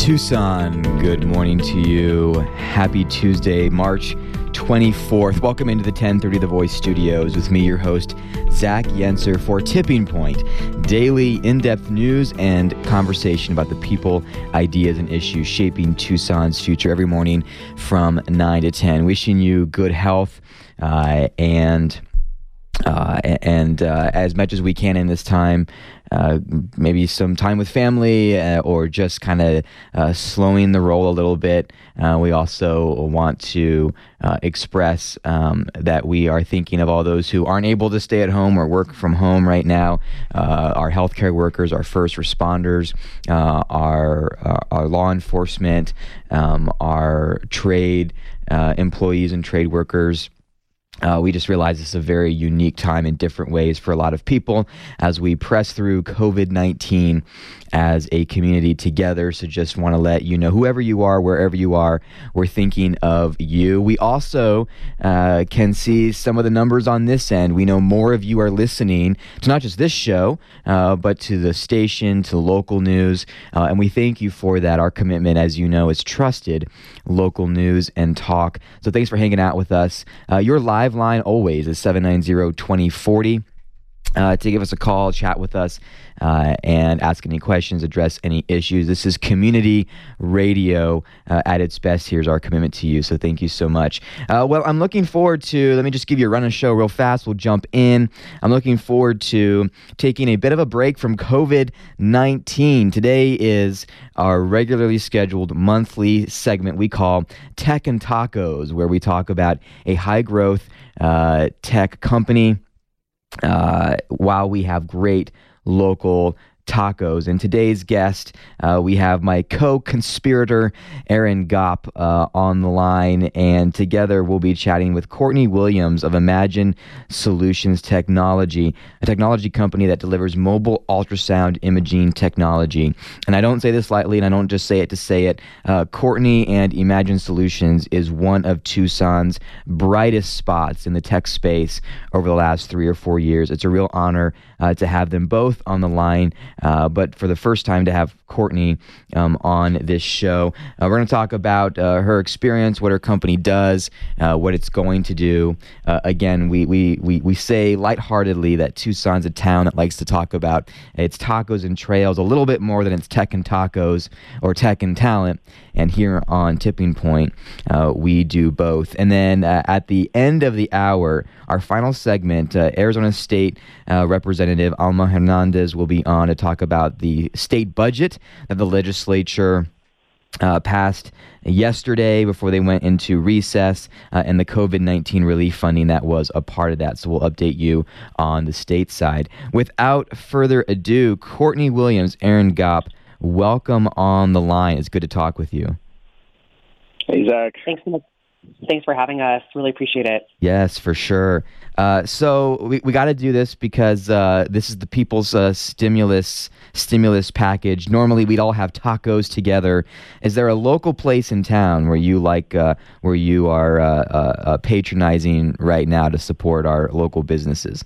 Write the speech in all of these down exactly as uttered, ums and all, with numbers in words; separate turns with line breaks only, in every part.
Tucson, good morning to you. Happy Tuesday, March twenty-fourth. Welcome into the ten thirty The Voice studios with me, your host, Zach Yenser, for Tipping Point, daily in-depth news and conversation about the people, ideas, and issues shaping Tucson's future every morning from nine to ten. Wishing you good health uh, and uh, and uh, as much as we can in this time, Uh, maybe some time with family uh, or just kind of uh, slowing the roll a little bit. Uh, we also want to uh, express um, that we are thinking of all those who aren't able to stay at home or work from home right now. Uh, our healthcare workers, our first responders, uh, our, our our law enforcement, um, our trade uh, employees and trade workers. Uh, we just realize this is a very unique time in different ways for a lot of people as we press through covid nineteen as a community together. So just want to let you know, whoever you are, wherever you are, we're thinking of you. We also uh, can see some of the numbers on this end. We know more of you are listening to not just this show, uh, but to the station, to local news. Uh, and we thank you for that. Our commitment, as you know, is trusted local news and talk. So thanks for hanging out with us. Uh, your live line always is seven nine zero, two zero four zero. Uh, to give us a call, chat with us, uh, and ask any questions, address any issues. This is community radio uh, at its best. Here's our commitment to you, so thank you so much. Uh, well, I'm looking forward to, let me just give you a run of show real fast. We'll jump in. I'm looking forward to taking a bit of a break from covid nineteen. Today is our regularly scheduled monthly segment we call Tech and Tacos, where we talk about a high-growth uh, tech company, Uh, while we have great local tacos. And today's guest, uh, we have my co-conspirator, Aaron Gopp, uh, on the line. And together we'll be chatting with Courtney Williams of Imagine Solutions Technology, a technology company that delivers mobile ultrasound imaging technology. And I don't say this lightly, and I don't just say it to say it. Uh, Courtney and Imagine Solutions is one of Tucson's brightest spots in the tech space over the last three or four years. It's a real honor uh, to have them both on the line. Uh, but for the first time to have Courtney um, on this show. Uh, we're going to talk about uh, her experience, what her company does, uh, what it's going to do. Uh, again, we, we, we, we say lightheartedly that Tucson's a town that likes to talk about its tacos and trails a little bit more than its tech and tacos or tech and talent. And here on Tipping Point, uh, we do both. And then uh, at the end of the hour, our final segment, uh, Arizona State uh, Representative Alma Hernandez will be on to talk about the state budget that the legislature uh, passed yesterday before they went into recess, uh, and the covid nineteen relief funding that was a part of that. So we'll update you on the state side. Without further ado, Courtney Williams, Aaron Gopp, welcome on the line. It's good to talk with you.
Hey, Zach.
Thanks so much. Thanks for having us. Really appreciate it.
Yes, for sure. Uh, so we, we got to do this because uh, this is the people's uh, stimulus stimulus package. Normally, we'd all have tacos together. Is there a local place in town where you like uh, where you are uh, uh, patronizing right now to support our local businesses?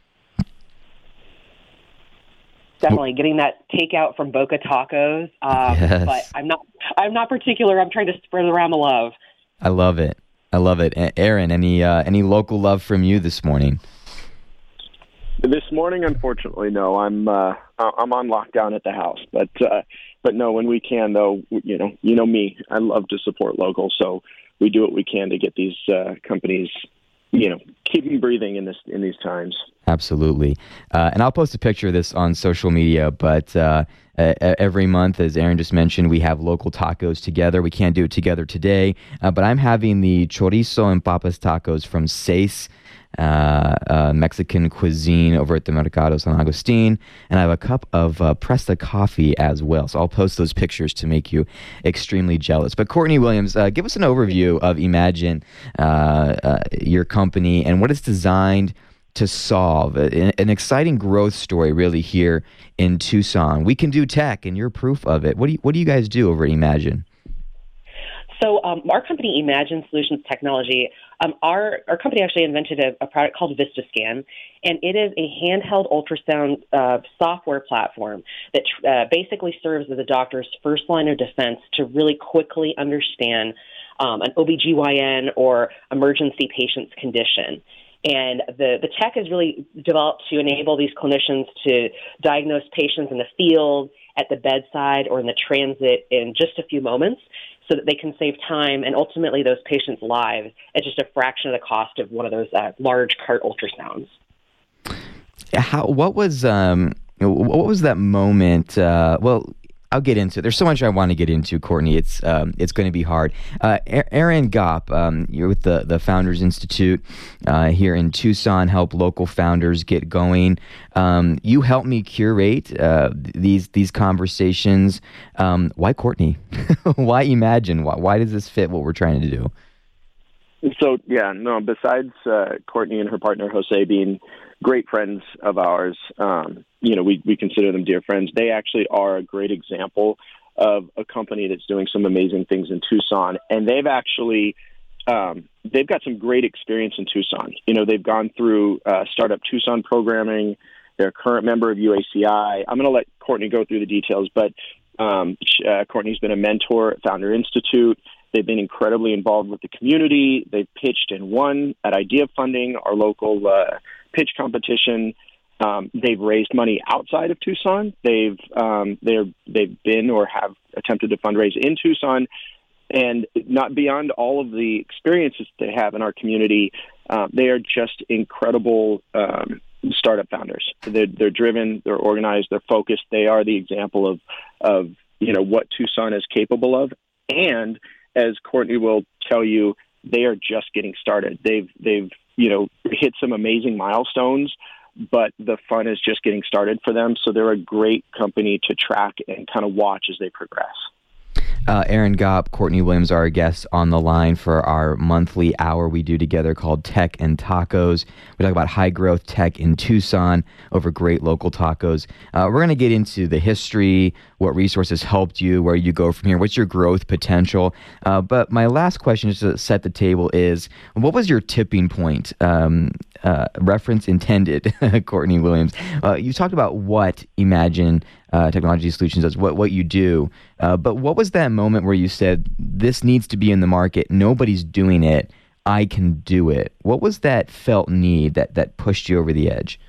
Definitely getting that takeout from Boca Tacos. Um,
yes.
But I'm not. I'm not particular. I'm trying to spread around the love.
I love it. I love it. Aaron, any uh, any local love from you this morning?
This morning, unfortunately, no. I'm uh, I'm on lockdown at the house, but uh, but no. When we can, though, you know, you know me. I love to support local, so we do what we can to get these uh, companies, you know, keeping breathing in this in these times.
Absolutely. Uh, and I'll post a picture of this on social media, but uh, uh, every month, as Aaron just mentioned, we have local tacos together. We can't do it together today, uh, but I'm having the chorizo and papas tacos from Seis, uh, uh, Mexican cuisine over at the Mercado San Agustin, and I have a cup of uh, Presta coffee as well. So I'll post those pictures to make you extremely jealous. But Courtney Williams, uh, give us an overview of Imagine, uh, uh, your company, and what it's designed to solve. An, an exciting growth story really here in Tucson. We can do tech, and you're proof of it. What do you, what do you guys do over at Imagine?
So um, our company, Imagine Solutions Technology, um, our, our company actually invented a, a product called VistaScan, and it is a handheld ultrasound uh, software platform that uh, basically serves as a doctor's first line of defense to really quickly understand um, an O B G Y N or emergency patient's condition. And the, the tech is really developed to enable these clinicians to diagnose patients in the field, at the bedside, or in the transit in just a few moments, so that they can save time and ultimately those patients' lives at just a fraction of the cost of one of those uh, large cart ultrasounds.
How? What was um? What was that moment? Uh, well, I'll get into it. There's so much I want to get into, Courtney. It's um, it's going to be hard. Uh, Erin Gopp, um, you're with the, the Founders Institute uh, here in Tucson, help local founders get going. Um, you helped me curate uh, these these conversations. Um, why Courtney? Why Imagine? Why, why does this fit what we're trying to do?
So, yeah, no, besides uh, Courtney and her partner, Jose, being great friends of ours, um, you know, we, we consider them dear friends. They actually are a great example of a company that's doing some amazing things in Tucson. And they've actually, um, they've got some great experience in Tucson. You know, they've gone through uh, Startup Tucson programming. They're a current member of U A C I. I'm going to let Courtney go through the details, but um, uh, Courtney's been a mentor at Founder Institute. They've been incredibly involved with the community. They've pitched and won at Idea Funding, our local uh, pitch competition. Um, they've raised money outside of Tucson. They've um, they're they've been or have attempted to fundraise in Tucson, and not beyond all of the experiences they have in our community. Uh, they are just incredible um, startup founders. They're, they're driven. They're organized. They're focused. They are the example of of you know what Tucson is capable of, and as Courtney will tell you, they are just getting started. They've they've you know hit some amazing milestones, but the fun is just getting started for them. So they're a great company to track and kind of watch as they progress.
Uh, Erin Gopp, Courtney Williams are our guests on the line for our monthly hour we do together called Tech and Tacos. We talk about high growth tech in Tucson over great local tacos. Uh, we're going to get into the history, what resources helped you, where you go from here, what's your growth potential. Uh, but my last question, just to set the table, is what was your tipping point? Um, uh, reference intended, Courtney Williams. Uh, you talked about what Imagine Uh, Technology Solutions does, what what you do. Uh, but what was that moment where you said, this needs to be in the market, nobody's doing it, I can do it? What was that felt need that, that pushed you over the edge?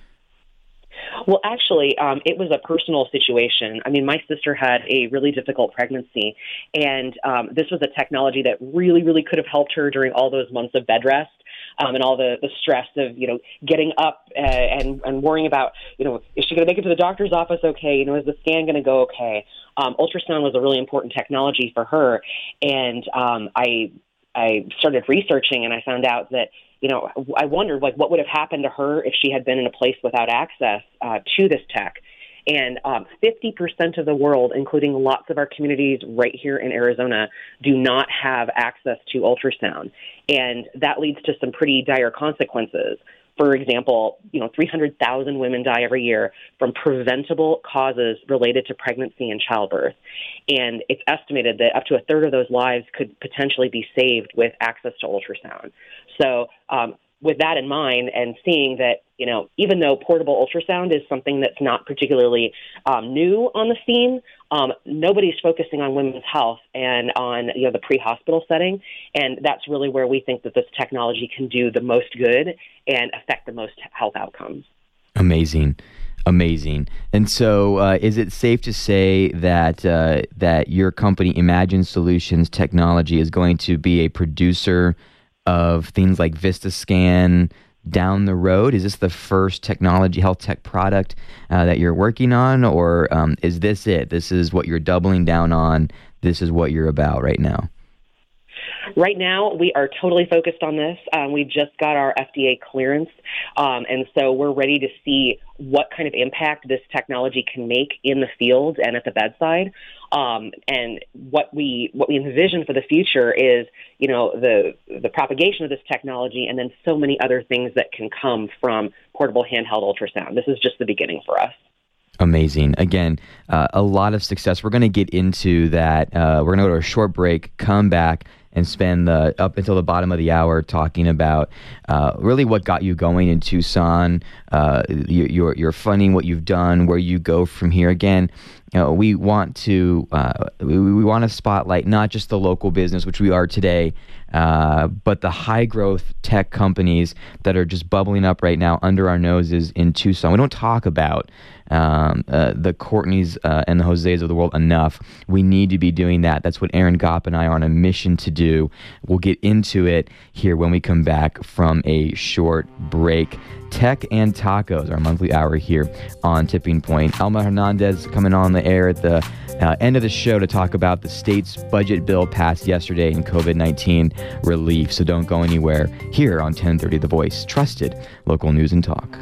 Well, actually, um, it was a personal situation. I mean, my sister had a really difficult pregnancy, and um, this was a technology that really, really could have helped her during all those months of bed rest. Um, and all the, the stress of, you know, getting up uh, and, and worrying about, you know, is she going to make it to the doctor's office okay? You know, is the scan going to go okay? Um, ultrasound was a really important technology for her. And um, I I started researching, and I found out that, you know, I wondered, like, what would have happened to her if she had been in a place without access uh, to this tech. And um, fifty percent of the world, including lots of our communities right here in Arizona, do not have access to ultrasound. And that leads to some pretty dire consequences. For example, you know, three hundred thousand women die every year from preventable causes related to pregnancy and childbirth. And it's estimated that up to a third of those lives could potentially be saved with access to ultrasound. So um, with that in mind, and seeing that, you know, even though portable ultrasound is something that's not particularly um, new on the scene, um, nobody's focusing on women's health and on, you know, the pre-hospital setting. And that's really where we think that this technology can do the most good and affect the most health outcomes.
Amazing. Amazing. And so uh, is it safe to say that uh, that your company, Imagine Solutions Technology, is going to be a producer of things like VistaScan down the road? Is this the first technology, health tech product uh, that you're working on, or um, is this it? This is what you're doubling down on. This is what you're about right now.
Right now, we are totally focused on this. Um, we just got our F D A clearance, um, and so we're ready to see what kind of impact this technology can make in the field and at the bedside. Um, and what we what we envision for the future is, you know, the the propagation of this technology, and then so many other things that can come from portable handheld ultrasound. This is just the beginning for us.
Amazing. Again, uh, a lot of success. We're going to get into that. Uh, we're going to go to a short break, come back, and spend the up until the bottom of the hour talking about uh, really what got you going in Tucson, uh, your your funding, what you've done, where you go from here. Again, you know, we want to uh, we, we want to spotlight not just the local business, which we are today, uh, but the high growth tech companies that are just bubbling up right now under our noses in Tucson. We don't talk about um, uh, the Courtneys uh, and the Jose's of the world enough. We need to be doing that. That's what Aaron Gopp and I are on a mission to do. We'll get into it here when we come back from a short break. Tech and Tacos, our monthly hour here on Tipping Point. Alma Hernandez coming on the air at the uh, end of the show to talk about the state's budget bill passed yesterday in COVID nineteen relief. So don't go anywhere here on ten thirty The Voice. Trusted local news and talk.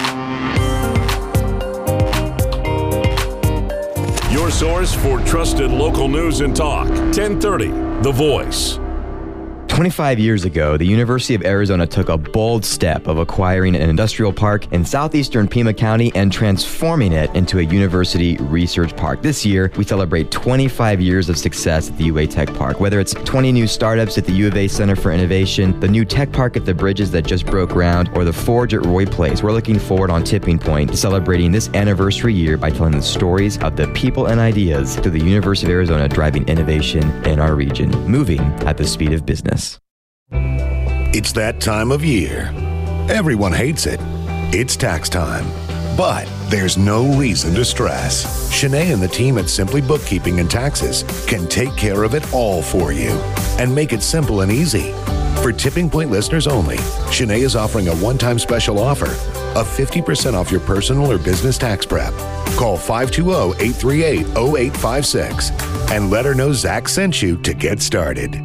Your source for trusted local news and talk. ten thirty The Voice.
twenty-five years ago, the University of Arizona took a bold step of acquiring an industrial park in southeastern Pima County and transforming it into a university research park. This year, we celebrate twenty-five years of success at the U A Tech Park. Whether it's twenty new startups at the U of A Center for Innovation, the new tech park at the Bridges that just broke ground, or the Forge at Roy Place, we're looking forward on Tipping Point to celebrating this anniversary year by telling the stories of the people and ideas through the University of Arizona driving innovation in our region, moving at the speed of business.
It's that time of year. Everyone hates it. It's tax time. But there's no reason to stress. Shanae and the team at Simply Bookkeeping and Taxes can take care of it all for you and make it simple and easy. For Tipping Point listeners only, Shanae is offering a one-time special offer of fifty percent off your personal or business tax prep. Call five two zero, eight three eight, zero eight five six and let her know Zach sent you to get started.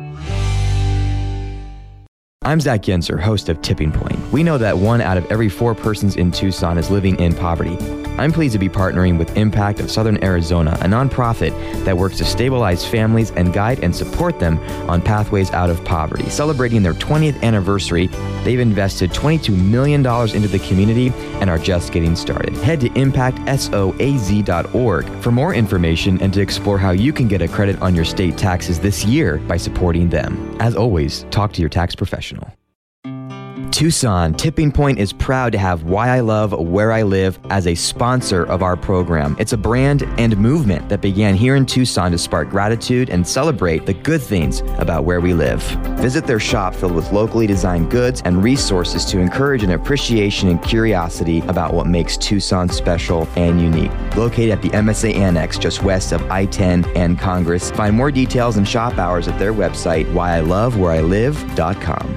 I'm Zach Yenser, host of Tipping Point. We know that one out of every four persons in Tucson is living in poverty. I'm pleased to be partnering with Impact of Southern Arizona, a nonprofit that works to stabilize families and guide and support them on pathways out of poverty. Celebrating their twentieth anniversary, they've invested twenty-two million dollars into the community and are just getting started. Head to impact soaz dot org for more information and to explore how you can get a credit on your state taxes this year by supporting them. As always, talk to your tax professional. Tucson, Tipping Point is proud to have Why I Love Where I Live as a sponsor of our program. It's a brand and movement that began here in Tucson to spark gratitude and celebrate the good things about where we live. Visit their shop filled with locally designed goods and resources to encourage an appreciation and curiosity about what makes Tucson special and unique. Located at the M S A Annex just west of I ten and Congress. Find more details and shop hours at their website, why I love where I live dot com.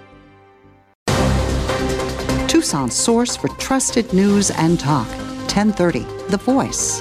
Tucson's source for trusted news and talk. ten thirty The Voice.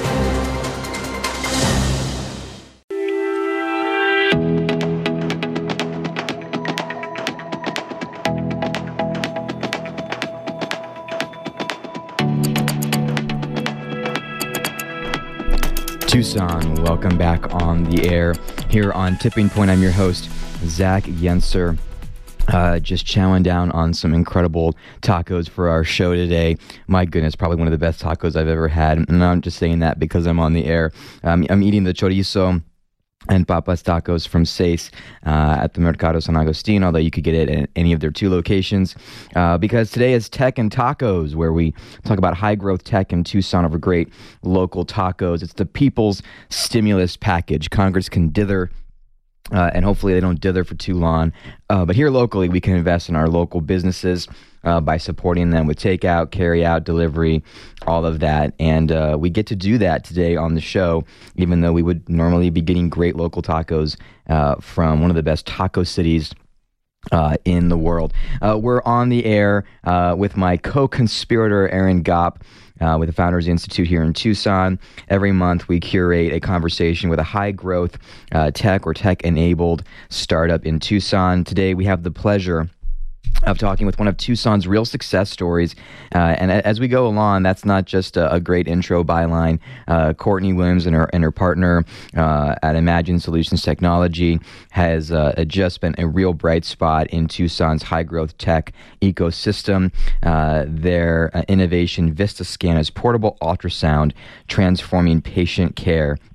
Tucson, welcome back on the air here on Tipping Point. I'm your host, Zach Yenser. Uh, just chowing down on some incredible tacos for our show today. My goodness, probably one of the best tacos I've ever had. And I'm just saying that because I'm on the air. Um, I'm eating the chorizo and papas tacos from Seis uh, at the Mercado San Agustin, although you could get it at any of their two locations. Uh, because today is Tech and Tacos, where we talk about high-growth tech in Tucson over great local tacos. It's the people's stimulus package. Congress can dither Uh, and hopefully they don't dither for too long. Uh, but here locally, we can invest in our local businesses uh, by supporting them with takeout, carry-out, delivery, all of that. And uh, we get to do that today on the show, even though we would normally be getting great local tacos uh, from one of the best taco cities Uh, in the world. Uh, we're on the air uh, with my co-conspirator, Aaron Gopp, uh, with the Founders Institute here in Tucson. Every month, we curate a conversation with a high-growth uh, tech or tech-enabled startup in Tucson. Today, we have the pleasure of talking with one of Tucson's real success stories. Uh, and as we go along, that's not just a, a great intro byline. Uh, Courtney Williams and her and her partner uh, at Imagine Solutions Technology has uh, just been a real bright spot in Tucson's high-growth tech ecosystem. Uh, their uh, innovation, VistaScan, is portable ultrasound transforming patient care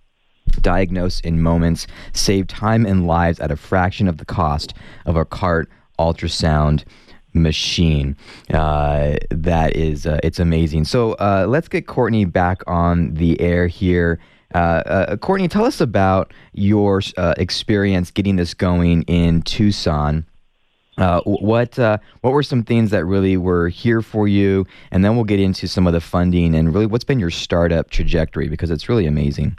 diagnose in moments, save time and lives at a fraction of the cost of a cart ultrasound machine. Uh, that is, uh, it's amazing. So uh, let's get Courtney back on the air here. Uh, uh, Courtney, tell us about your uh, experience getting this going in Tucson. Uh, what uh, what were some things that really were here for you? And then we'll get into some of the funding and really what's been your startup trajectory, because it's really amazing.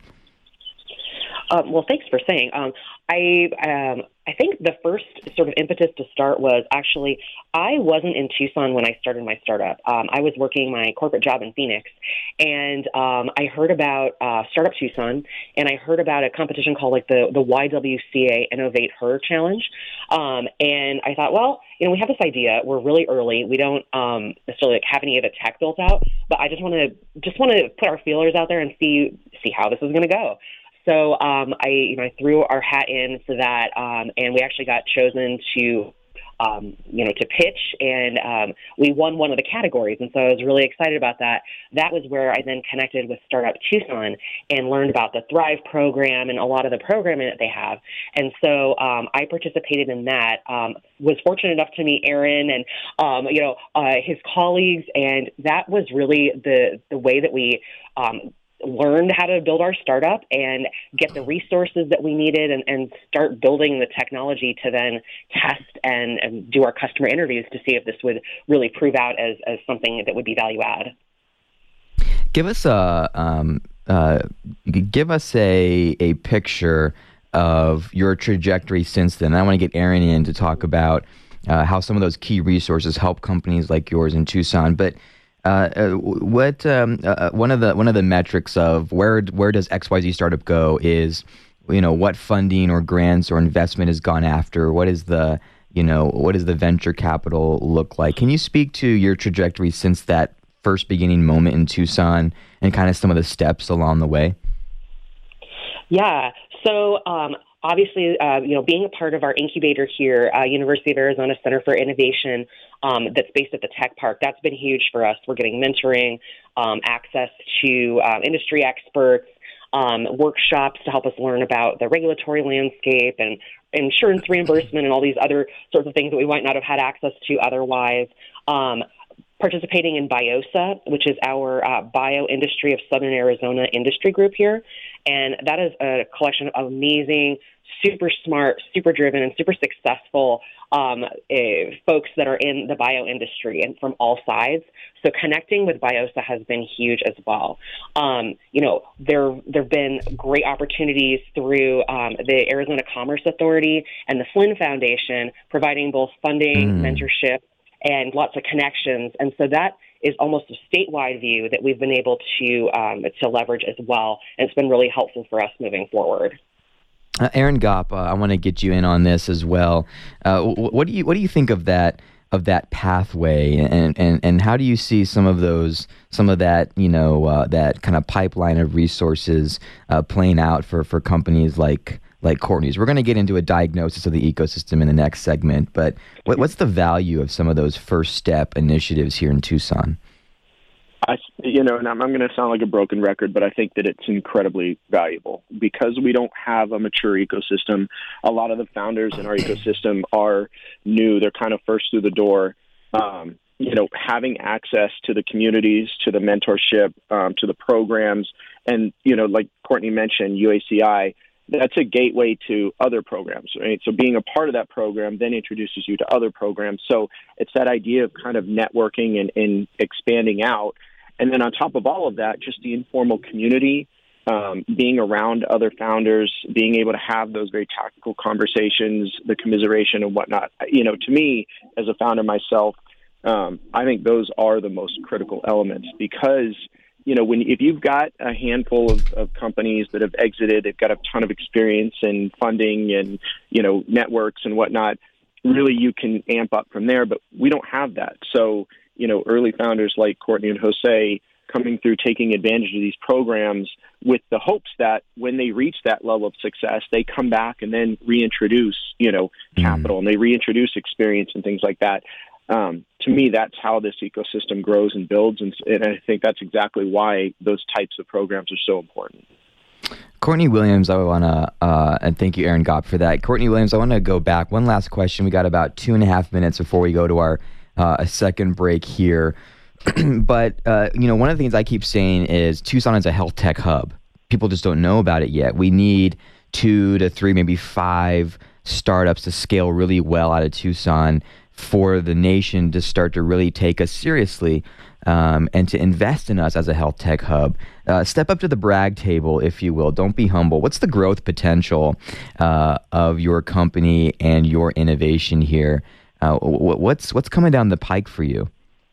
Um, well, thanks for saying. Um, I um, I think the first sort of impetus to start was actually I wasn't in Tucson when I started my startup. Um, I was working my corporate job in Phoenix, and um, I heard about uh, Startup Tucson, and I heard about a competition called like the the Y W C A Innovate Her Challenge, um, and I thought, well, you know, we have this idea. We're really early. We don't um, necessarily like, have any of the tech built out, but I just want to just want to put our feelers out there and see see how this is going to go. So um, I, you know, I threw our hat in for that, um, and we actually got chosen to, um, you know, to pitch, and um, we won one of the categories. And so I was really excited about that. That was where I then connected with Startup Tucson and learned about the Thrive program and a lot of the programming that they have. And so um, I participated in that. Um, was fortunate enough to meet Aaron and um, you know uh, his colleagues, and that was really the the way that we. Um, learned how to build our startup and get the resources that we needed and, and start building the technology to then test and, and do our customer interviews to see if this would really prove out as, as something that would be value add.
Give us a um, uh, give us a a picture of your trajectory since then. I want to get Aaron in to talk about uh, how some of those key resources help companies like yours in Tucson, but Uh, uh, what um, uh, one of the one of the metrics of where where does X Y Z startup go is, you know, what funding or grants or investment has gone after. What is the you know what does the venture capital look like? Can you speak to your trajectory since that first beginning moment in Tucson and kind of some of the steps along the way?
Yeah. So. Um, Obviously, uh, you know, being a part of our incubator here, uh, University of Arizona Center for Innovation, um, that's based at the Tech Park, that's been huge for us. We're getting mentoring, um, access to uh, industry experts, um, workshops to help us learn about the regulatory landscape and insurance reimbursement and all these other sorts of things that we might not have had access to otherwise. Um, participating in BIOSA, which is our uh, Bio-Industry of Southern Arizona industry group here. And that is a collection of amazing, super smart, super driven, and super successful um, uh, folks that are in the bio industry and from all sides. So connecting with BIOSA has been huge as well. Um, you know, there there have been great opportunities through um, the Arizona Commerce Authority and the Flynn Foundation, providing both funding, mm. mentorship, and lots of connections. And so that is almost a statewide view that we've been able to um, to leverage as well. And it's been really helpful for us moving forward.
Uh, Aaron Gopp, uh, I want to get you in on this as well. Uh, what do you what do you think of that of that pathway, and, and, and how do you see some of those some of that you know uh, that kind of pipeline of resources uh, playing out for, for companies like like Courtney's? We're going to get into a diagnosis of the ecosystem in the next segment, but what, what's the value of some of those first step initiatives here in Tucson?
I, you know, and I'm, I'm going to sound like a broken record, but I think that it's incredibly valuable because we don't have a mature ecosystem. A lot of the founders in our ecosystem are new. They're kind of first through the door. Um, you know, having access to the communities, to the mentorship, um, to the programs, and, you know, like Courtney mentioned, U A C I, that's a gateway to other programs, right? So being a part of that program then introduces you to other programs. So it's that idea of kind of networking and, and expanding out. And then on top of all of that, just the informal community, um, being around other founders, being able to have those very tactical conversations, the commiseration and whatnot. You know, to me, as a founder myself, um, I think those are the most critical elements because you know, when if you've got a handful of, of companies that have exited, they've got a ton of experience and funding and, you know, networks and whatnot, really you can amp up from there. But we don't have that. So, you know, early founders like Courtney and Jose coming through, taking advantage of these programs with the hopes that when they reach that level of success, they come back and then reintroduce, you know, capital mm. and they reintroduce experience and things like that. Um, to me, that's how this ecosystem grows and builds, and, and I think that's exactly why those types of programs are so important.
Courtney Williams, I want to, uh, and thank you, Erin Gopp, for that. Courtney Williams, I want to go back. One last question. We got about two and a half minutes before we go to our uh, second break here. But, uh, you know, one of the things I keep saying is Tucson is a health tech hub. People just don't know about it yet. We need two to three, maybe five startups to scale really well out of Tucson for the nation to start to really take us seriously um, and to invest in us as a health tech hub. Uh, step up to the brag table, if you will. Don't be humble. What's the growth potential uh, of your company and your innovation here? Uh, what's what's coming down the pike for you?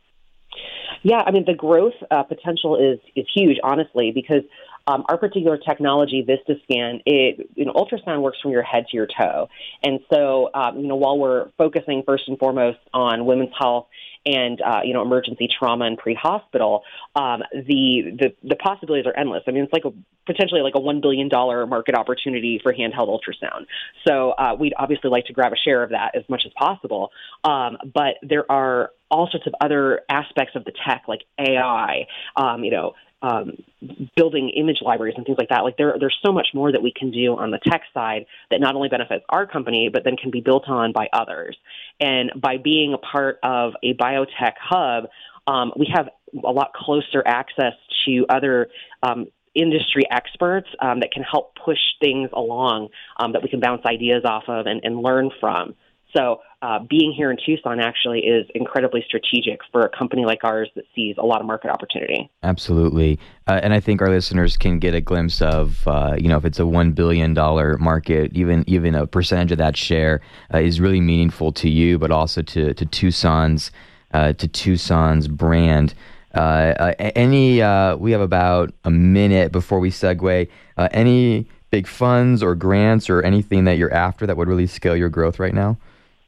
Yeah, I mean, the growth uh, potential is is huge, honestly, because um, our particular technology, VistaScan, it you know, ultrasound works from your head to your toe, and so um, you know, while we're focusing first and foremost on women's health and uh, you know, emergency trauma and pre-hospital, um, the, the the possibilities are endless. I mean, it's like a potentially like a one billion dollars market opportunity for handheld ultrasound. So uh, we'd obviously like to grab a share of that as much as possible. Um, but there are all sorts of other aspects of the tech, like A I, um, you know, um, building image libraries and things like that. Like there, there's so much more that we can do on the tech side that not only benefits our company, but then can be built on by others. And by being a part of a biotech hub, um, we have a lot closer access to other um, industry experts um, that can help push things along, um, that we can bounce ideas off of and, and learn from. So uh, being here in Tucson actually is incredibly strategic for a company like ours that sees a lot of market opportunity.
Absolutely. Uh, and I think our listeners can get a glimpse of, uh, you know, if it's a one billion dollars market, even even a percentage of that share uh, is really meaningful to you, but also to, to Tucson's uh, to Tucson's brand. Uh, uh, any, uh, we have about a minute before we segue. Uh, any big funds or grants or anything that you're after that would really scale your growth right now?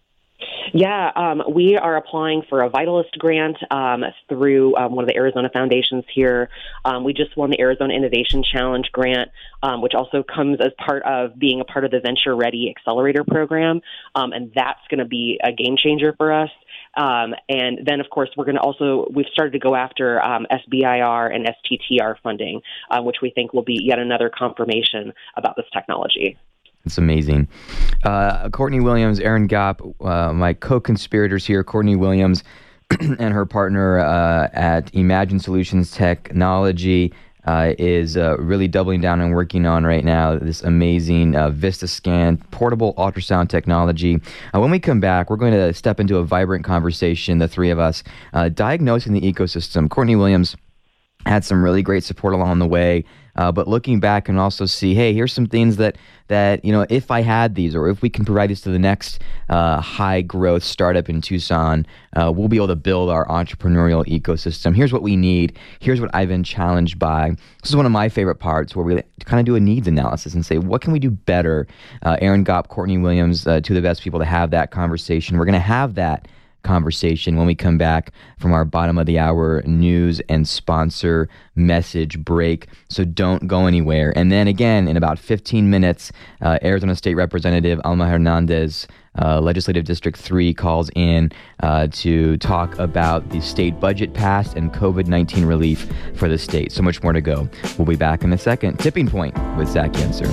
Yeah, um, we are applying for a Vitalist grant um, through um, one of the Arizona foundations here. Um, we just won the Arizona Innovation Challenge grant, um, which also comes as part of being a part of the Venture Ready Accelerator program, um, and that's going to be a game changer for us. Um, and then, of course, we're going to also, we've started to go after um, S B I R and S T T R funding, uh, which we think will be yet another confirmation about this technology.
It's amazing. Uh, Courtney Williams, Erin Gopp, uh, my co-conspirators here, Courtney Williams and her partner uh, at Imagine Solutions Technology uh, is uh, really doubling down and working on right now this amazing uh, VistaScan portable ultrasound technology. Uh, when we come back, we're going to step into a vibrant conversation, the three of us, uh, diagnosing the ecosystem. Courtney Williams had some really great support along the way. Uh, but looking back and also see, hey, here's some things that, that, you know, if I had these or if we can provide this to the next uh, high growth startup in Tucson, uh, we'll be able to build our entrepreneurial ecosystem. Here's what we need. Here's what I've been challenged by. This is one of my favorite parts where we kind of do a needs analysis and say, what can we do better? Uh, Erin Gopp, Courtney Williams, uh, two of the best people to have that conversation. We're going to have that conversation when we come back from our bottom of the hour news and sponsor message break. So don't go anywhere. And then again, in about fifteen minutes, uh, Arizona State Representative Alma Hernandez, uh, Legislative District three, calls in uh, to talk about the state budget passed and COVID nineteen relief for the state. So much more to go. We'll be back in a second. Tipping Point with Zach Yenser.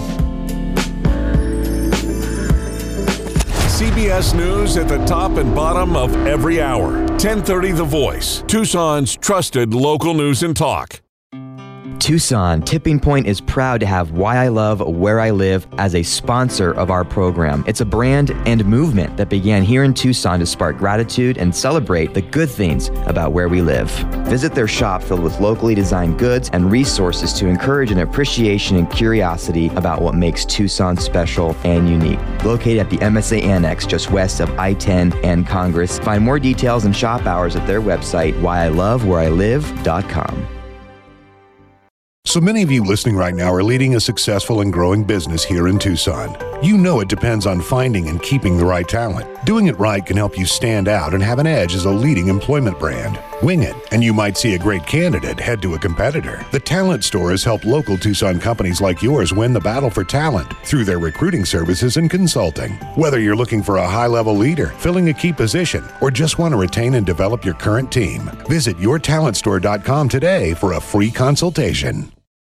C B S News at the top and bottom of every hour. ten thirty The Voice, Tucson's trusted local news and talk.
Tucson, Tipping Point is proud to have Why I Love Where I Live as a sponsor of our program. It's a brand and movement that began here in Tucson to spark gratitude and celebrate the good things about where we live. Visit their shop filled with locally designed goods and resources to encourage an appreciation and curiosity about what makes Tucson special and unique. Located at the M S A Annex just west of I ten and Congress. Find more details and shop hours at their website, why I love where I live dot com.
So many of you listening right now are leading a successful and growing business here in Tucson. You know it depends on finding and keeping the right talent. Doing it right can help you stand out and have an edge as a leading employment brand. Wing it, and you might see a great candidate head to a competitor. The Talent Store has helped local Tucson companies like yours win the battle for talent through their recruiting services and consulting. Whether you're looking for a high-level leader, filling a key position, or just want to retain and develop your current team, visit your talent store dot com today for a free consultation.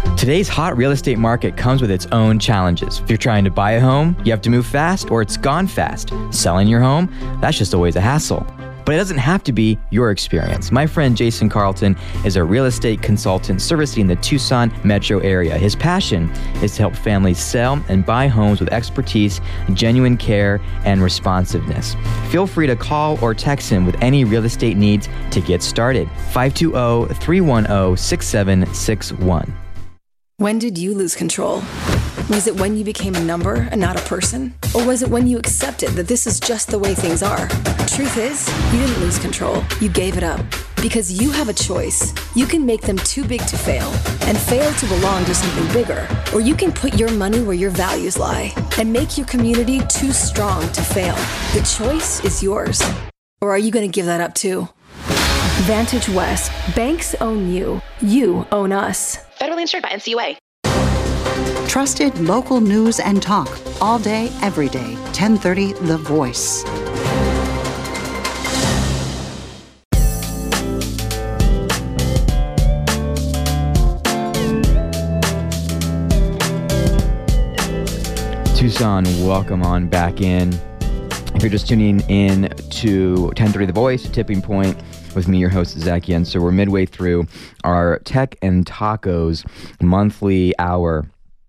Today's hot real estate market comes with its own challenges. If you're trying to buy a home, you have to move fast or it's gone fast. Selling your home, that's just always a hassle. But it doesn't have to be your experience. My friend Jason Carlton is a real estate consultant servicing the Tucson metro area. His passion is to help families sell and buy homes with expertise, genuine care, and responsiveness. Feel free to call or text him with any real estate needs to get started. five two zero, three one zero, six seven six one.
When did you lose control? Was it when you became a number and not a person? Or was it when you accepted that this is just the way things are? Truth is, you didn't lose control. You gave it up. Because you have a choice. You can make them too big to fail and fail to belong to something bigger. Or you can put your money where your values lie and make your community too strong to fail. The choice is yours. Or are you going to give that up too? Vantage West. Banks own you. You own us.
Federally insured by N C U A.
Trusted local news and talk. All day, every day. ten thirty The Voice.
Tucson, welcome on back in. If you're just tuning in to ten thirty The Voice, Tipping Point, with me, your host, Zach Yenser. We're midway through our Tech and Tacos monthly hour,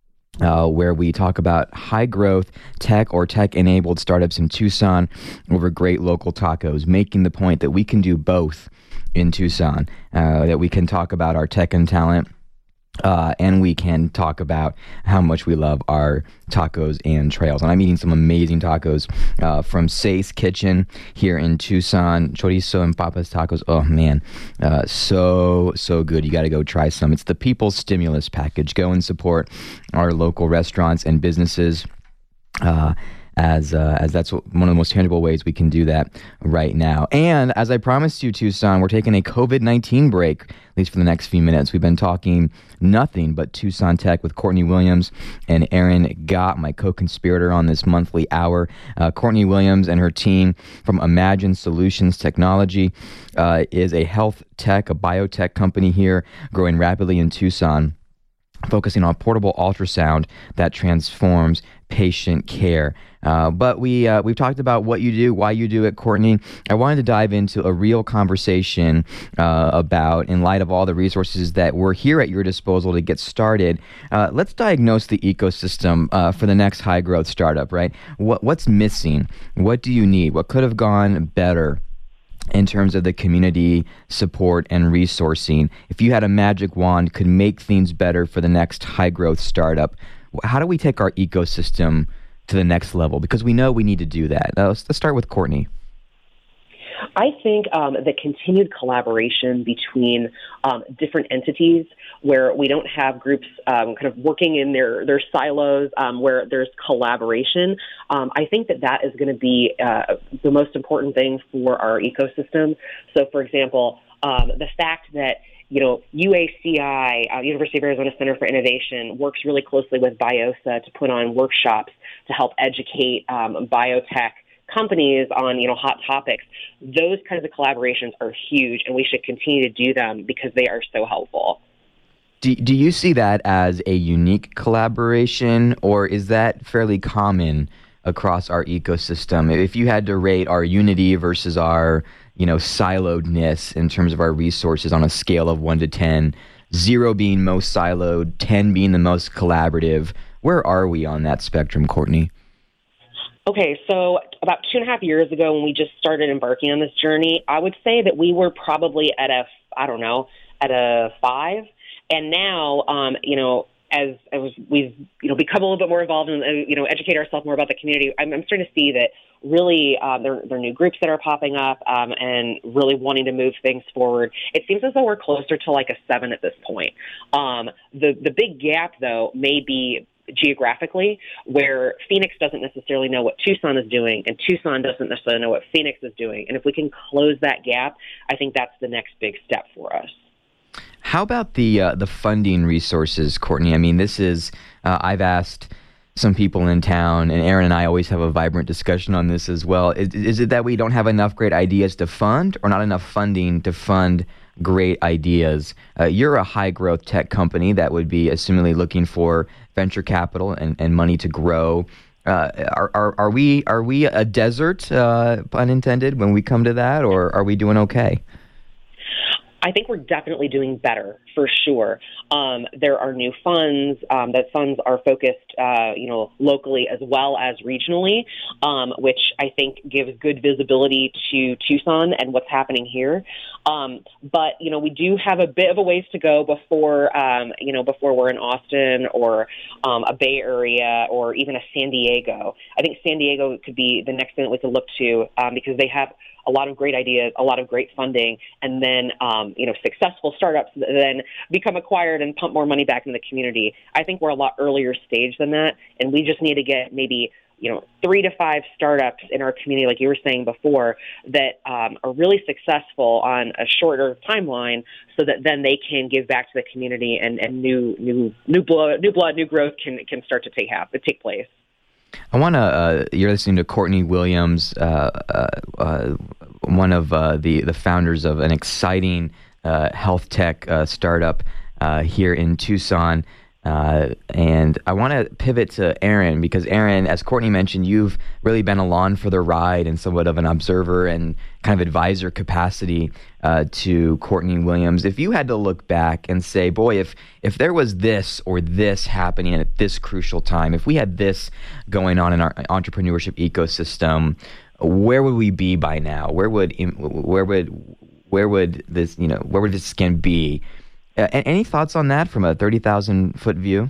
uh, where we talk about high-growth tech or tech-enabled startups in Tucson over great local tacos, making the point that we can do both in Tucson, uh, that we can talk about our tech and talent, Uh, and we can talk about how much we love our tacos and trails. And I'm eating some amazing tacos uh, from Say's Kitchen here in Tucson. Chorizo and papas tacos. Oh, man. Uh, so, so good. You got to go try some. It's the People's Stimulus Package. Go and support our local restaurants and businesses. Uh, as uh, as that's one of the most tangible ways we can do that right now. And as I promised you, Tucson, we're taking a covid nineteen break, at least for the next few minutes. We've been talking nothing but Tucson Tech with Courtney Williams and Aaron Gott, my co-conspirator on this monthly hour. Uh, Courtney Williams and her team from Imagine Solutions Technology uh, is a health tech, a biotech company here growing rapidly in Tucson, focusing on portable ultrasound that transforms patient care. Uh, but we, uh, we've talked about what you do, why you do it, Courtney. I wanted to dive into a real conversation uh, about, in light of all the resources that were here at your disposal to get started, uh, let's diagnose the ecosystem uh, for the next high-growth startup, right? What, what's missing? What do you need? What could have gone better in terms of the community support and resourcing? If you had a magic wand, could make things better for the next high-growth startup, how do we take our ecosystem to the next level? Because we know we need to do that. Now, let's, let's start with Courtney.
I think um, the continued collaboration between um, different entities, where we don't have groups um, kind of working in their, their silos, um, where there's collaboration, um, I think that that is going to be uh, the most important thing for our ecosystem. So, for example, um, the fact that you know, U A C I, uh, University of Arizona Center for Innovation, works really closely with BIOSA to put on workshops to help educate um, biotech companies on, you know, hot topics. Those kinds of collaborations are huge, and we should continue to do them because they are so helpful.
Do, do you see that as a unique collaboration, or is that fairly common across our ecosystem? If you had to rate our unity versus our, you know, siloedness in terms of our resources on a scale of one to ten, zero being most siloed, ten being the most collaborative, where are we on that spectrum, Courtney?
Okay, so about two and a half years ago when we just started embarking on this journey, I would say that we were probably at a, I don't know, at a five. And now, um, you know, as, as we've, you know, become a little bit more involved and, uh, you know, educate ourselves more about the community, I'm, I'm starting to see that really um, there, there are new groups that are popping up um, and really wanting to move things forward. It seems as though we're closer to like a seven at this point. Um, the, the big gap, though, may be geographically, where Phoenix doesn't necessarily know what Tucson is doing, and Tucson doesn't necessarily know what Phoenix is doing. And if we can close that gap, I think that's the next big step for us.
How about the uh, the funding resources, Courtney? I mean, this is, uh, I've asked some people in town, and Aaron and I always have a vibrant discussion on this as well. Is, is it that we don't have enough great ideas to fund, or not enough funding to fund great ideas. Uh, you're a high-growth tech company that would be assumingly looking for venture capital and, and money to grow. Uh, are, are are we are we a desert, uh, pun intended, when we come to that, or are we doing okay?
I think we're definitely doing better, for sure. Um, there are new funds. Um, that funds are focused, uh, you know, locally as well as regionally, um, which I think gives good visibility to Tucson and what's happening here. Um, but you know, we do have a bit of a ways to go before, um, you know, before we're in Austin or um, a Bay Area or even a San Diego. I think San Diego could be the next thing that we could look to um, because they have a lot of great ideas, a lot of great funding, and then, um, you know, successful startups that then become acquired and pump more money back into the community. I think we're a lot earlier stage than that, and we just need to get maybe, you know, three to five startups in our community, like you were saying before, that um, are really successful on a shorter timeline so that then they can give back to the community and, and new new new blood, new blood, new growth can can start to take, happen, take place.
I want to, uh, you're listening to Courtney Williams, uh, uh, uh, one of uh, the, the founders of an exciting uh, health tech uh, startup uh, here in Tucson. Uh, and I want to pivot to Aaron because, Aaron, as Courtney mentioned, you've really been along for the ride and somewhat of an observer and kind of advisor capacity uh, to Courtney Williams. If you had to look back and say, boy, if if there was this or this happening at this crucial time, if we had this going on in our entrepreneurship ecosystem, where would we be by now? Where would where would where would this you know where would this skin be? Uh, any thoughts on that from a thirty thousand foot view?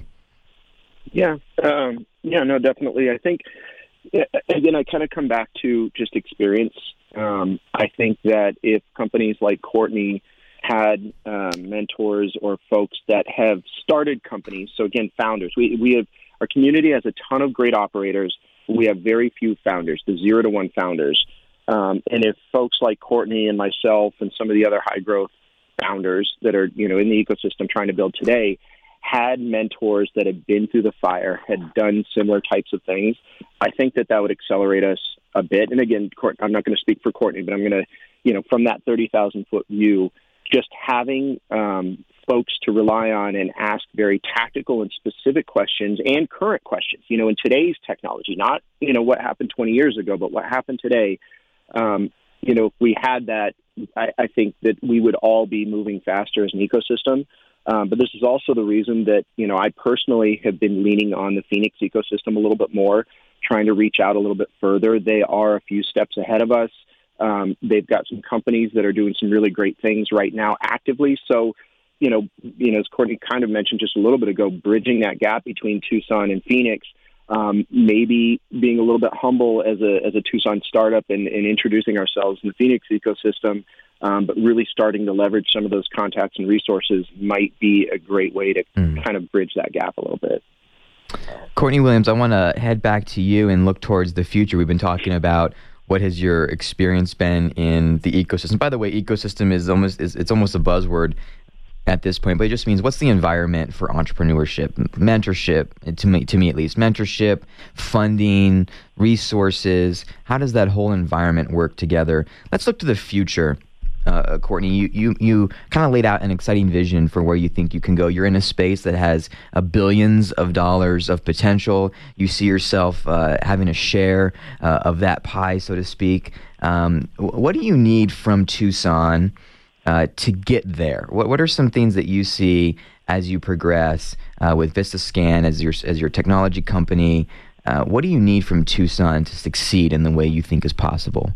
Yeah, um, yeah, no, definitely. I think, again, I kind of come back to just experience. Um, I think that if companies like Courtney had uh, mentors or folks that have started companies, so again, founders, we, we have, our community has a ton of great operators. We have very few founders, the zero to one founders. Um, and if folks like Courtney and myself and some of the other high growth founders that are, you know, in the ecosystem trying to build today had mentors that had been through the fire, had done similar types of things, I think that that would accelerate us a bit. And again, Court, I'm not going to speak for Courtney, but I'm going to, you know, from that thirty thousand foot view, just having um, folks to rely on and ask very tactical and specific questions and current questions, you know, in today's technology, not, you know, what happened twenty years ago, but what happened today. Um, you know, if we had that, I, I think that we would all be moving faster as an ecosystem. Um, but this is also the reason that, you know, I personally have been leaning on the Phoenix ecosystem a little bit more, trying to reach out a little bit further. They are a few steps ahead of us. Um, they've got some companies that are doing some really great things right now actively. So, you know, you know, as Courtney kind of mentioned just a little bit ago, bridging that gap between Tucson and Phoenix, um, maybe being a little bit humble as a as a Tucson startup and, and introducing ourselves in the Phoenix ecosystem, um, but really starting to leverage some of those contacts and resources might be a great way to mm. kind of bridge that gap a little bit.
Courtney Williams, I want to head back to you and look towards the future. We've been talking about what has your experience been in the ecosystem. By the way, ecosystem is almost is it's almost a buzzword at this point, but it just means what's the environment for entrepreneurship, mentorship, to me, to me at least, mentorship, funding, resources. How does that whole environment work together? Let's look to the future. Uh, Courtney, you, you, you kind of laid out an exciting vision for where you think you can go. You're in a space that has a billions of dollars of potential. You see yourself uh, having a share uh, of that pie, so to speak. Um, what do you need from Tucson uh, to get there? What, what are some things that you see as you progress uh, with VistaScan as your as your technology company? Uh, what do you need from Tucson to succeed in the way you think is possible?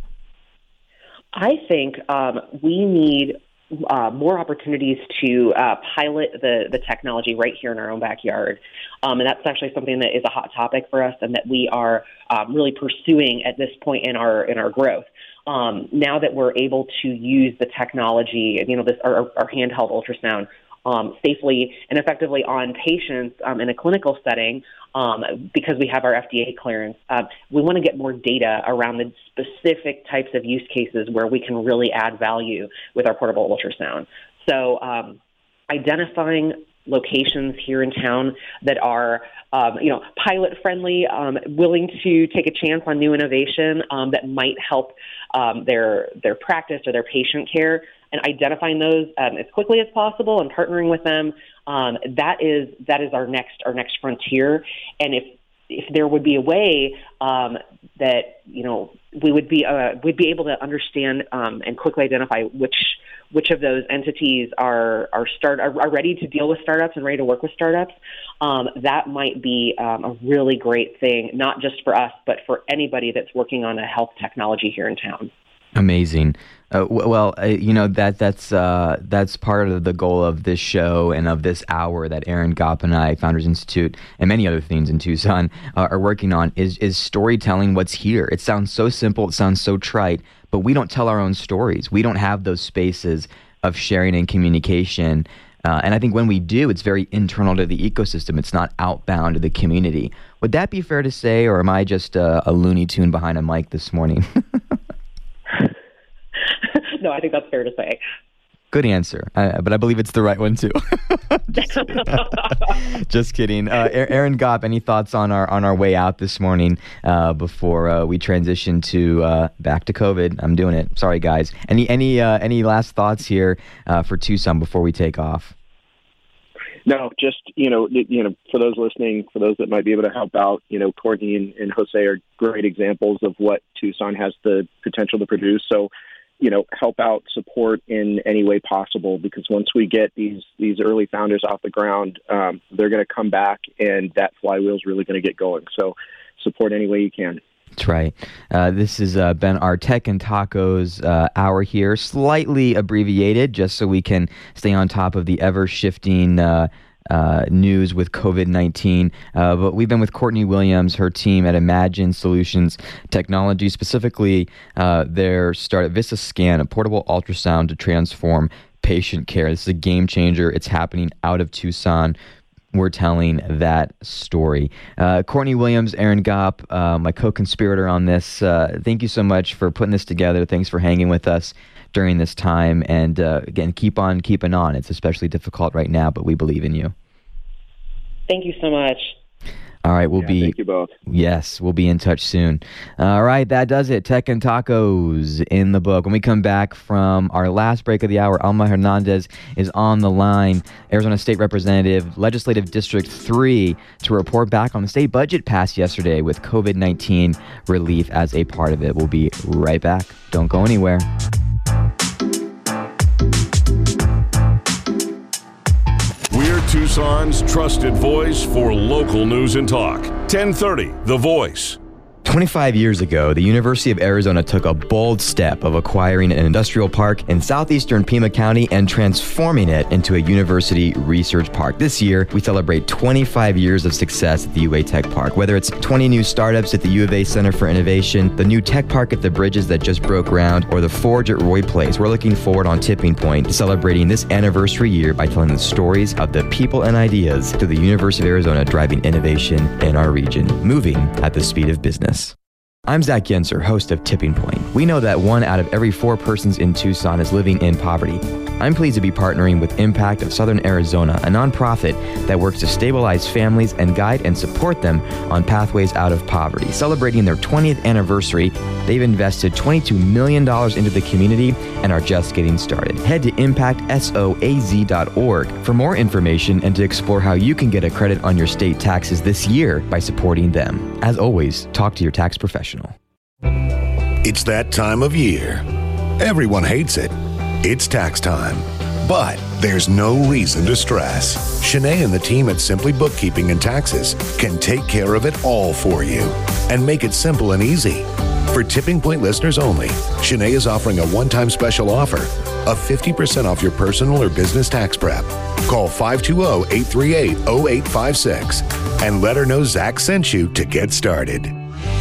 I think um, we need uh, more opportunities to uh, pilot the, the technology right here in our own backyard. Um, and that's actually something that is a hot topic for us and that we are um, really pursuing at this point in our in our growth. Um, now that we're able to use the technology, you know, this our, our handheld ultrasound um, safely and effectively on patients um, in a clinical setting, Um, because we have our F D A clearance, uh, we want to get more data around the specific types of use cases where we can really add value with our portable ultrasound. So um, identifying locations here in town that are, um, you know, pilot-friendly, um, willing to take a chance on new innovation um, that might help um, their their practice or their patient care. and identifying those um, as quickly as possible and partnering with them. Um, that is that is our next our next frontier. And if if there would be a way um, that you know we would be uh, we'd be able to understand um, and quickly identify which which of those entities are are start are, are ready to deal with startups and ready to work with startups, um, that might be um, a really great thing, not just for us, but for anybody that's working on a health technology here in town.
Amazing. Uh, w- well, uh, you know that that's uh, that's part of the goal of this show and of this hour that Aaron Gopp and I, Founders Institute, and many other things in Tucson uh, are working on is is storytelling what's here. It sounds so simple, it sounds so trite, but we don't tell our own stories. We don't have those spaces of sharing and communication. Uh, and I think when we do, it's very internal to the ecosystem. It's not outbound to the community. Would that be fair to say, or am I just uh, a Looney Tune behind a mic this morning?
No, I think that's fair to say.
Good answer, uh, but I believe it's the right one too. Just kidding. Just kidding. Uh, Aaron Gopp, any thoughts on our on our way out this morning uh, before uh, we transition to uh, back to COVID? I'm doing it. Sorry, guys. Any any uh, any last thoughts here uh, for Tucson before we take off?
No, just, you know, you know, for those listening, for those that might be able to help out, you know, Courtney and, and Jose are great examples of what Tucson has the potential to produce. So, you know, help out, support in any way possible, because once we get these these early founders off the ground, um, they're going to come back, and that flywheel is really going to get going. So support any way you can.
That's right. Uh, this has uh, been our Tech and Tacos uh, hour here, slightly abbreviated, just so we can stay on top of the ever-shifting uh Uh, news with COVID nineteen. Uh, but we've been with Courtney Williams, her team at Imagine Solutions Technology, specifically uh, their startup VistaScan, a portable ultrasound to transform patient care. This is a game changer. It's happening out of Tucson. We're telling that story. Uh, Courtney Williams, Aaron Gopp, uh, my co-conspirator on this, uh, thank you so much for putting this together. Thanks for hanging with us during this time. And uh, again, keep on keeping on. It's especially difficult right now, but we believe in you.
Thank you so much.
All right, we'll
yeah,
be.
Thank you both.
Yes, we'll be in touch soon. All right, that does it. Tech and Tacos in the book. When we come back from our last break of the hour, Alma Hernandez is on the line, Arizona State Representative, Legislative District three, to report back on the state budget passed yesterday with COVID nineteen relief as a part of it. We'll be right back. Don't go anywhere.
We're Tucson's trusted voice for local news and talk. ten thirty, The Voice.
twenty-five years ago, the University of Arizona took a bold step of acquiring an industrial park in southeastern Pima County and transforming it into a university research park. This year, we celebrate twenty-five years of success at the U A Tech Park. Whether it's twenty new startups at the U of A Center for Innovation, the new tech park at the Bridges that just broke ground, or the Forge at Roy Place, we're looking forward on Tipping Point to celebrating this anniversary year by telling the stories of the people and ideas to the University of Arizona driving innovation in our region, moving at the speed of business. I'm Zach Yenser, host of Tipping Point. We know that one out of every four persons in Tucson is living in poverty. I'm pleased to be partnering with Impact of Southern Arizona, a nonprofit that works to stabilize families and guide and support them on pathways out of poverty. Celebrating their twentieth anniversary, they've invested twenty-two million dollars into the community and are just getting started. Head to impact soaz dot org for more information and to explore how you can get a credit on your state taxes this year by supporting them. As always, talk to your tax professional.
It's that time of year. Everyone hates it. It's tax time. But there's no reason to stress. Shanae and the team at Simply Bookkeeping and Taxes can take care of it all for you and make it simple and easy. For Tipping Point listeners only, Shanae is offering a one-time special offer of fifty percent off your personal or business tax prep. Call five two zero, eight three eight, zero eight five six and let her know Zach sent you to get started.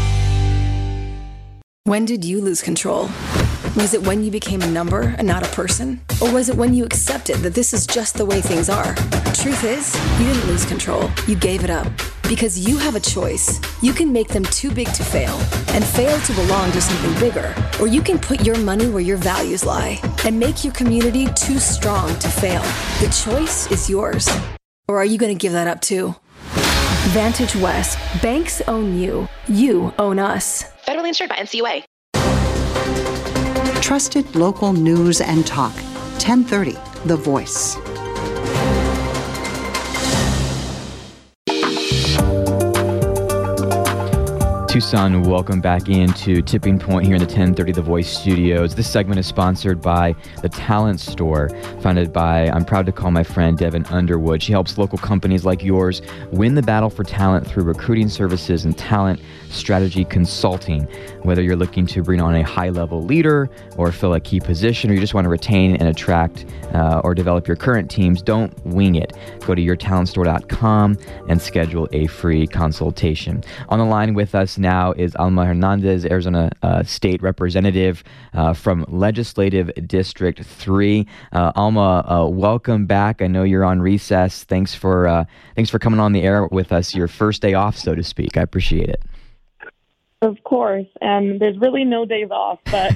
When did you lose control? Was it when you became a number and not a person? Or was it when you accepted that this is just the way things are? Truth is, you didn't lose control. You gave it up. Because you have a choice. You can make them too big to fail and fail to belong to something bigger. Or you can put your money where your values lie and make your community too strong to fail. The choice is yours. Or are you going to give that up too? Vantage West. Banks own you. You own us.
Federally insured by N C U A.
Trusted local news and talk. ten thirty The Voice.
Tucson, welcome back into Tipping Point here in the ten thirty The Voice studios. This segment is sponsored by The Talent Store, founded by, I'm proud to call my friend Devin Underwood. She helps local companies like yours win the battle for talent through recruiting services and talent strategy consulting. Whether you're looking to bring on a high-level leader or fill a key position, or you just want to retain and attract uh, or develop your current teams, don't wing it. Go to your talent store dot com and schedule a free consultation. On the line with us now is Alma Hernandez, Arizona uh, State Representative uh, from Legislative District three. Uh, Alma, uh, welcome back. I know you're on recess. Thanks for uh, thanks for coming on the air with us. Your first day off, so to speak. I appreciate it.
Of course, and there's really no days off, but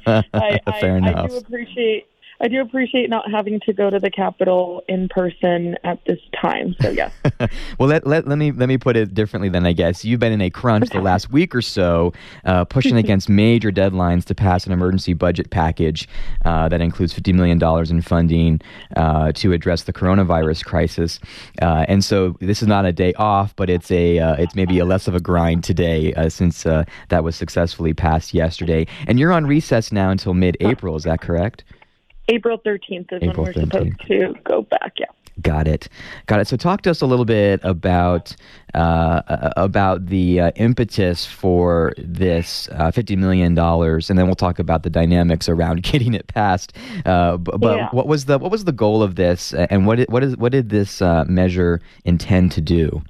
I,
Fair
I,
enough.
I do appreciate I do appreciate not having to go to the Capitol in person at this time. So yes.
Well, let, let let me let me put it differently then, I guess. You've been in a crunch the last week or so, uh, pushing against major deadlines to pass an emergency budget package uh, that includes fifty million dollars in funding uh, to address the coronavirus crisis. Uh, and so this is not a day off, but it's a uh, it's maybe a less of a grind today uh, since uh, that was successfully passed yesterday. And you're on recess now until mid-April, is that correct?
April thirteenth is
April
when we're
thirteenth.
supposed to go back, yeah.
Got it. Got it. So talk to us a little bit about uh, about the uh, impetus for this uh, fifty million dollars, and then we'll talk about the dynamics around getting it passed. Uh, but but
Yeah.
what was the what was the goal of this, and what did, what is what did this uh, measure intend to do?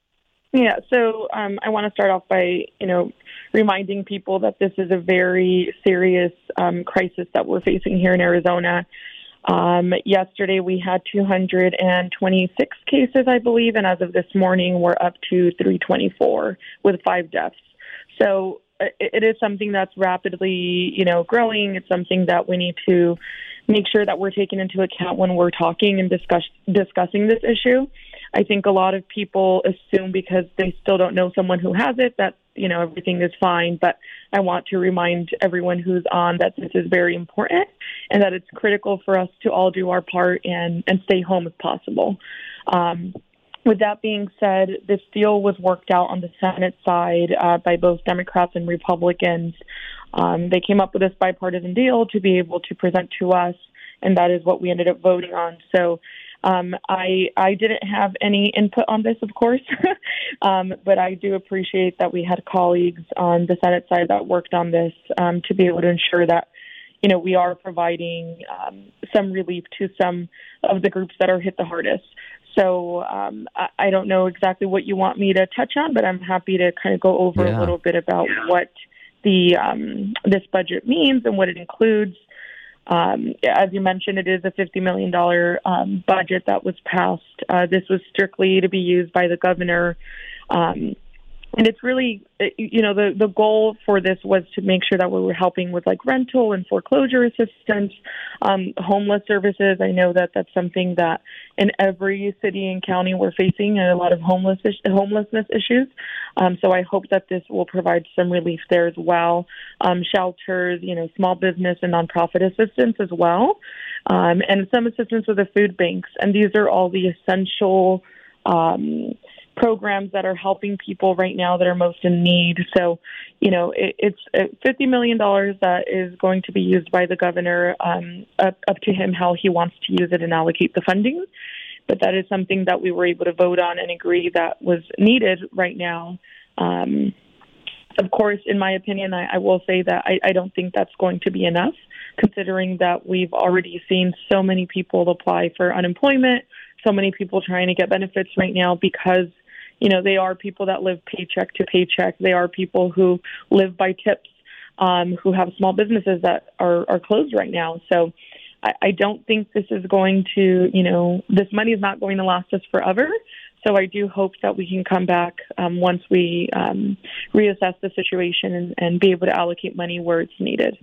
Yeah, so um, I want to start off by, you know, reminding people that this is a very serious um, crisis that we're facing here in Arizona. Um, yesterday, we had two hundred twenty-six cases, I believe, and as of this morning, we're up to three hundred twenty-four with five deaths. So it, it is something that's rapidly, you know, growing. It's something that we need to make sure that we're taking into account when we're talking and discuss, discussing this issue. I think a lot of people assume because they still don't know someone who has it that, you know, everything is fine. But I want to remind everyone who's on that this is very important and that it's critical for us to all do our part and, and stay home if possible. Um, with that being said, this deal was worked out on the Senate side uh, by both Democrats and Republicans. Um, they came up with this bipartisan deal to be able to present to us, and that is what we ended up voting on. So Um, I I didn't have any input on this, of course, um, but I do appreciate that we had colleagues on the Senate side that worked on this um, to be able to ensure that, you know, we are providing um, some relief to some of the groups that are hit the hardest. So um, I, I don't know exactly what you want me to touch on, but I'm happy to kind of go over
Yeah.
a little bit about what the um, this budget means and what it includes. Um, as you mentioned, it is a fifty million dollars um, budget that was passed. Uh, this was strictly to be used by the governor. Um, and it's really, you know, the, the goal for this was to make sure that we were helping with like rental and foreclosure assistance, um, homeless services. I know that that's something that in every city and county we're facing a lot of homeless homelessness issues. Um, so I hope that this will provide some relief there as well. Um, shelters, you know, small business and nonprofit assistance as well, um, and some assistance with the food banks. And these are all the essential um, programs that are helping people right now that are most in need. So, you know, it, it's fifty million dollars that is going to be used by the governor, um, up, up to him how he wants to use it and allocate the funding. But that is something that we were able to vote on and agree that was needed right now. Um, of course, in my opinion, I, I will say that I, I don't think that's going to be enough, considering that we've already seen so many people apply for unemployment, so many people trying to get benefits right now because, you know, they are people that live paycheck to paycheck. They are people who live by tips, um, who have small businesses that are, are closed right now. So I, I don't think this is going to, you know, this money is not going to last us forever. So I do hope that we can come back um, once we um, reassess the situation and, and be able to allocate money where it's needed.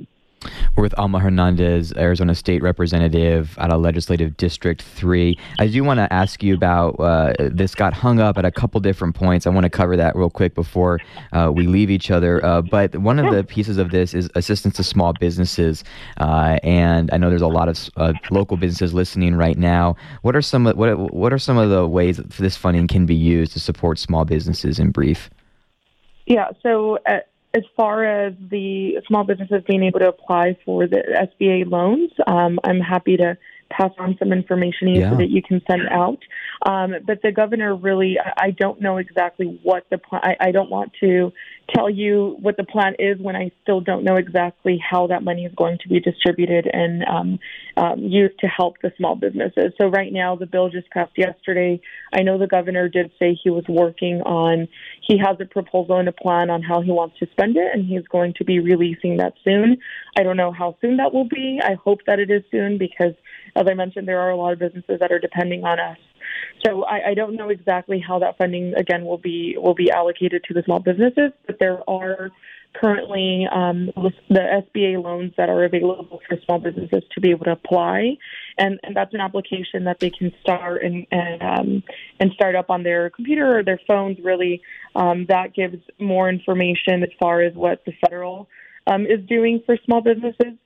We're with Alma Hernandez, Arizona State Representative out of Legislative District three. I do want to ask you about, uh, this got hung up at a couple different points. I want to cover that real quick before uh, we leave each other. Uh, but one of the pieces of this is assistance to small businesses. Uh, and I know there's a lot of uh, local businesses listening right now. What are some of, what, what are some of the ways that this funding can be used to support small businesses in brief?
Yeah, so uh, as far as the small businesses being able to apply for the S B A loans, um, I'm happy to pass on some information yeah. so that you can send out. Um, but the governor really, I don't know exactly what the plan, I, I don't want to tell you what the plan is when I still don't know exactly how that money is going to be distributed and um, um, used to help the small businesses. So right now, the bill just passed yesterday. I know the governor did say he was working on, he has a proposal and a plan on how he wants to spend it, and he's going to be releasing that soon. I don't know how soon that will be. I hope that it is soon because, as I mentioned, there are a lot of businesses that are depending on us. So I, I don't know exactly how that funding, again, will be will be allocated to the small businesses, but there are currently um, the S B A loans that are available for small businesses to be able to apply, and, and that's an application that they can start and and, um, and start up on their computer or their phones, really. Um, that gives more information as far as what the federal um, is doing for small businesses.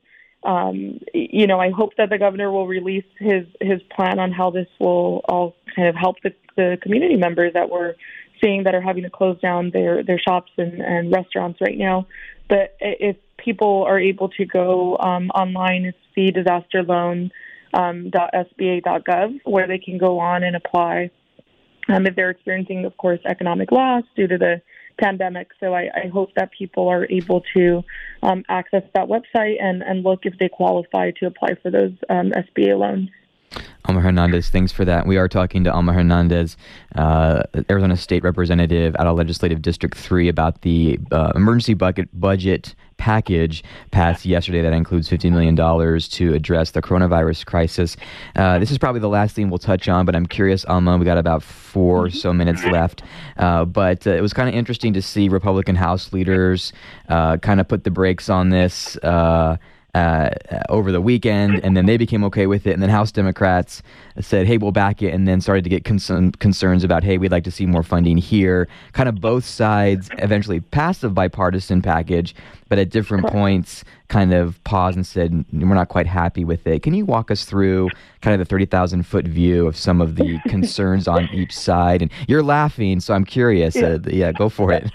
Um, you know, I hope that the governor will release his, his plan on how this will all kind of help the, the community members that we're seeing that are having to close down their, their shops and, and restaurants right now. But if people are able to go um, online, it's the disaster loan dot S B A dot gov, where they can go on and apply um, if they're experiencing, of course, economic loss due to the pandemic. So I, I hope that people are able to um, access that website and, and look if they qualify to apply for those um, S B A loans.
Alma Hernandez, thanks for that. We are talking to Alma Hernandez, uh, Arizona State Representative out of Legislative District three, about the uh, emergency bucket budget package passed yesterday that includes fifty million dollars to address the coronavirus crisis. Uh, this is probably the last thing we'll touch on, but I'm curious, Alma, we got about four or so minutes left. Uh, but uh, it was kind of interesting to see Republican House leaders uh, kind of put the brakes on this uh Uh, over the weekend, and then they became okay with it, and then House Democrats said, hey, we'll back it, and then started to get concern, concerns about, hey, we'd like to see more funding here. Kind of both sides eventually passed a bipartisan package, but at different points kind of paused and said, we're not quite happy with it. Can you walk us through kind of the thirty thousand foot view of some of the concerns on each side? And you're laughing, so I'm curious. Yeah, uh, yeah go for it.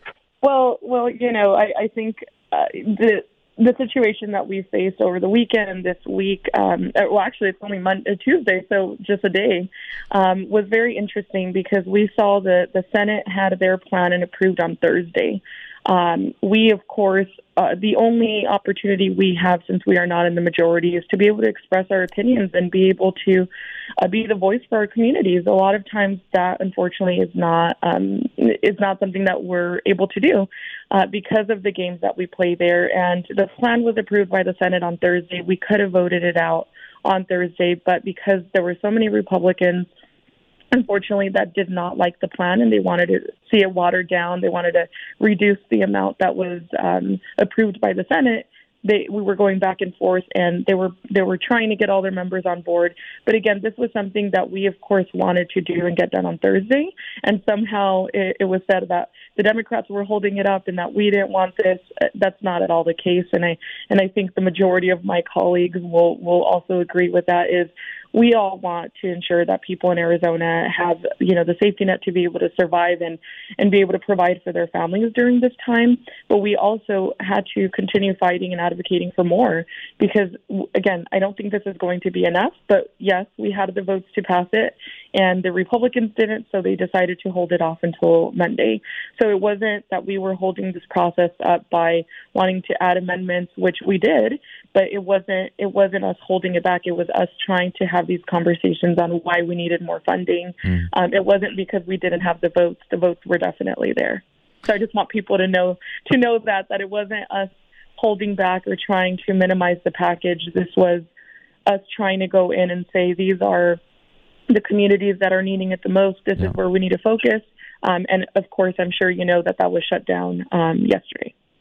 well, well, you know, I, I think uh, the The situation that we faced over the weekend and this week, um, well, actually, it's only Monday, Tuesday, so just a day, um, was very interesting because we saw that the Senate had their plan and approved on Thursday. Um, we, of course, uh, the only opportunity we have since we are not in the majority is to be able to express our opinions and be able to uh, be the voice for our communities. A lot of times that, unfortunately, is not um, is not something that we're able to do uh, because of the games that we play there. And the plan was approved by the Senate on Thursday. We could have voted it out on Thursday, but because there were so many Republicans, unfortunately, that did not like the plan, and they wanted to see it watered down. They wanted to reduce the amount that was um, approved by the Senate. They, we were going back and forth, and they were they were trying to get all their members on board. But again, this was something that we, of course, wanted to do and get done on Thursday. And somehow it, it was said that the Democrats were holding it up and that we didn't want this. That's not at all the case. And I and I think the majority of my colleagues will will also agree with that. Is we all want to ensure that people in Arizona have, you know, the safety net to be able to survive and, and be able to provide for their families during this time. But we also had to continue fighting and advocating for more because, again, I don't think this is going to be enough. But, yes, we had the votes to pass it, and the Republicans didn't, so they decided to hold it off until Monday. So it wasn't that we were holding this process up by wanting to add amendments, which we did, but it wasn't it wasn't us holding it back. It was us trying to have these conversations on why we needed more funding. Mm. Um, it wasn't because we didn't have the votes. The votes were definitely there. So I just want people to know to know that that it wasn't us holding back or trying to minimize the package. This was us trying to go in and say these are the communities that are needing it the most. This yeah. is where we need to focus. Um, and, of course, I'm sure you know that that was shut down um, yesterday.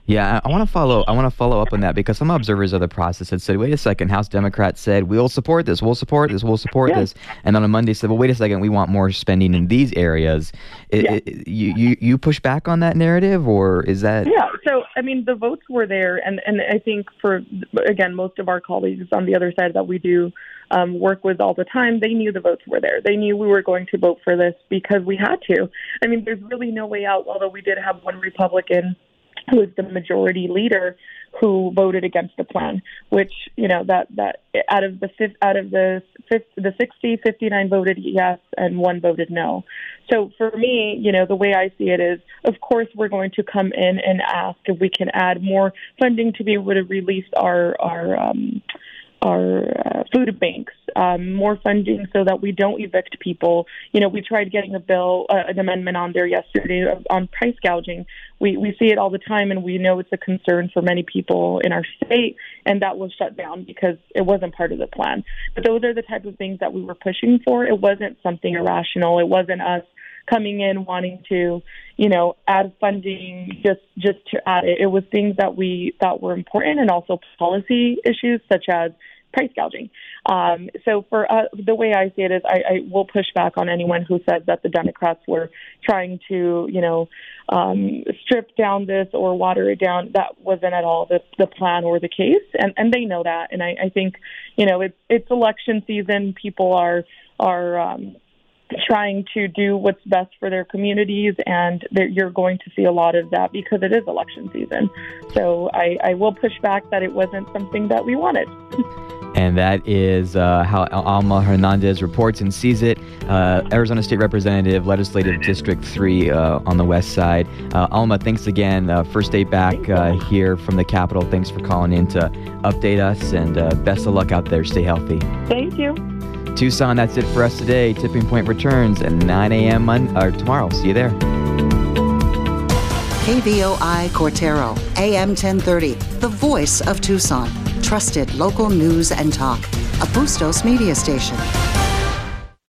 Yeah, I want to follow. I want to follow up on that because some observers of the process had said, "Wait a second, House Democrats said we'll support this, we'll support this, we'll support yeah. this," and on a Monday said, "Well, wait a second, we want more spending in these areas." It,
yeah.
it, you, you you push back on that narrative, or is that?
Yeah. So I mean, the votes were there, and and I think for again, most of our colleagues on the other side that we do um, work with all the time, they knew the votes were there. They knew we were going to vote for this because we had to. I mean, there's really no way out. Although we did have one Republican who is the majority leader who voted against the plan, which, you know, that, that out of the fifth, out of the fifth, the sixty, fifty-nine voted yes and one voted no. So for me, you know, the way I see it is, of course, we're going to come in and ask if we can add more funding to be able to release our, our, um, our uh, food banks, um, more funding so that we don't evict people. You know, we tried getting a bill, uh, an amendment on there yesterday on price gouging. We we see it all the time, and we know it's a concern for many people in our state, and that was shut down because it wasn't part of the plan. But those are the type of things that we were pushing for. It wasn't something irrational. It wasn't us coming in wanting to, you know, add funding just just to add it. It was things that we thought were important, and also policy issues such as price gouging. Um, so for uh, the way I see it is I, I will push back on anyone who says that the Democrats were trying to, you know, um, strip down this or water it down. That wasn't at all the, the plan or the case, and, and they know that. And I, I think, you know, it's it's election season. People are are um, trying to do what's best for their communities, and you're going to see a lot of that because it is election season. So I, I will push back that it wasn't something that we wanted.
And that is uh, how Alma Hernandez reports and sees it. Uh, Arizona State Representative, Legislative District three uh, on the west side. Uh, Alma, thanks again. Uh, first day back uh, here from the Capitol. Thanks for calling in to update us, and uh, best of luck out there. Stay healthy.
Thank you.
Tucson, that's it for us today. Tipping Point returns at nine a.m. Mon- or tomorrow. See you there.
K V O I Cortero, A M ten thirty, the voice of Tucson. Trusted local news and talk. A Bustos media station.